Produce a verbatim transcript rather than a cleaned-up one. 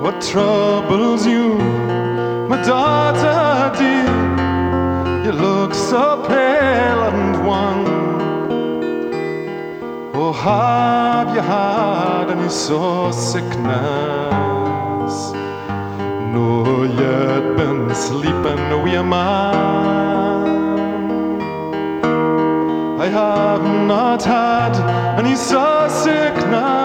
What troubles you, my daughter dear? You look so pale and wan. Oh, have you had any sore sickness? No, yet been sleeping with your man. I have not had any sore sickness.